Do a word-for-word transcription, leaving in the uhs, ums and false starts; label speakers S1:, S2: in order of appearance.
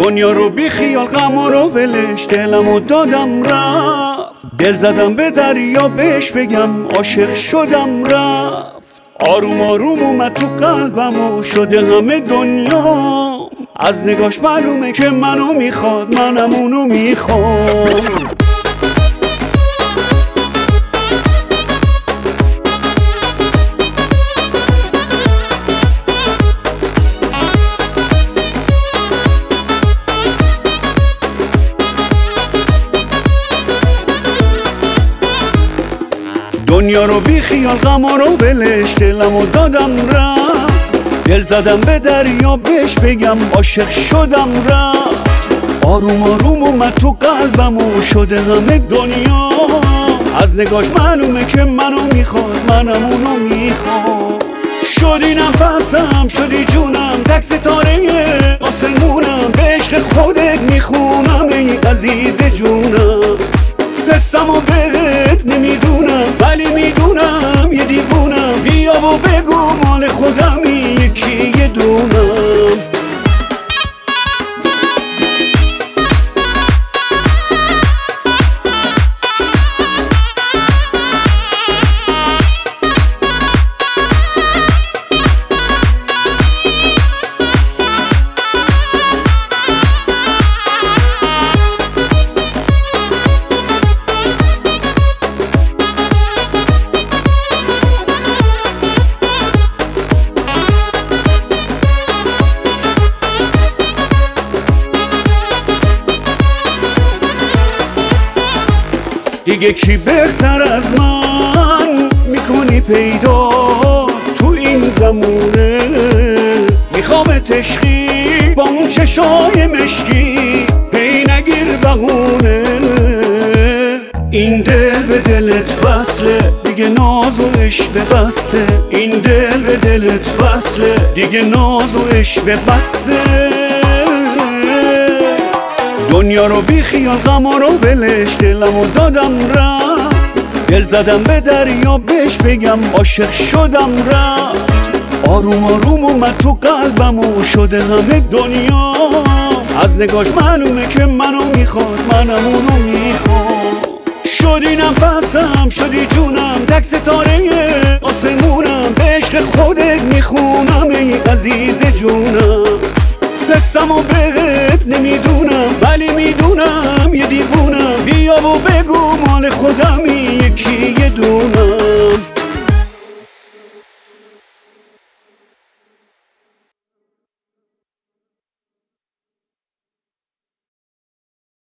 S1: دنیا رو بی خیال غم رو ولش، دلم و دادم رفت. دل زدم به دریا بهش بگم عاشق شدم رفت. آروم آروم اومد تو قلبم و شده همه دنیا. از نگاش معلومه که منو میخواد، منم اونو میخوام. دنیا رو بی خیال غم رو ولش، دلم و دادم رفت. دل زدم به دریا بهش بگم عاشق شدم رفت. آروم آروم اومد تو قلبم و شده همه دنیا. از نگاش معلومه که منو میخواد، منم اونو میخوام. شدی نفسم شدی جونم، تک ستاره آسمونم. به عشق خودت میخونم ای عزیز جونم. قصم و بهت نمیدونم ولی میدونم یه دیوونم. بیا و بگو مال خودمی یکی یه دونم. دیگه کی بهتر از من میکنی پیدا تو این زمونه. میخوامت عشقی با اون چشای مشکی، هی نگیر بهونه. این دل به دلت وصله دیگه ناز و عشق بسه. این دل به دلت وصله دیگه ناز و عشق بسه. دنیا رو بی خیال غم رو ولش، دلم و دادم رفت. دل زدم به دریا بهش بگم عاشق شدم رفت. آروم آروم اومد تو قلبم و شده همه دنیا. از نگاش معلومه که منو میخواد، منم اونو میخوام. شدی نفسم شدی جونم، تک ستاره آسمونم. به عشق خودت میخونم ای عزیز جونم. قصم و بهت نمیدونم ولی میدونم یه دیوونم. بیا و بگو مال خودم